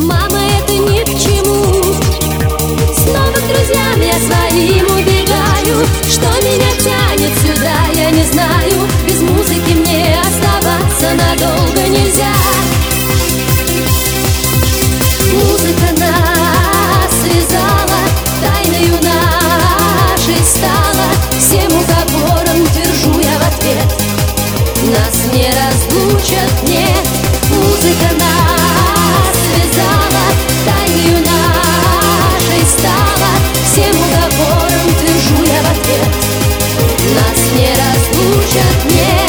Мама, это ни к чему. Снова к друзьям я своим убегаю. Что меня тянет сюда, я не знаю. Без музыки мне оставаться надолго нельзя. Музыка нас связала, тайною нашей стала. Всем уговором держу я в ответ: нас не разлучат, нет. Музыка нас связала, тайною нашей стала. Всем уговором держу я в ответ: нас не разлучат, нет.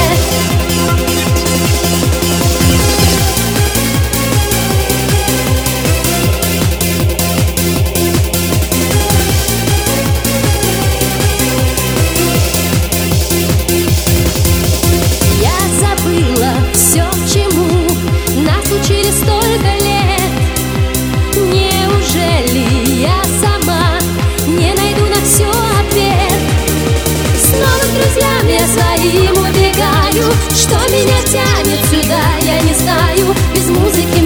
Все, чему нас учили столько лет. Неужели я сама не найду на все ответ? Снова к друзьям я своим убегаю. Что меня тянет сюда, я не знаю. Без музыки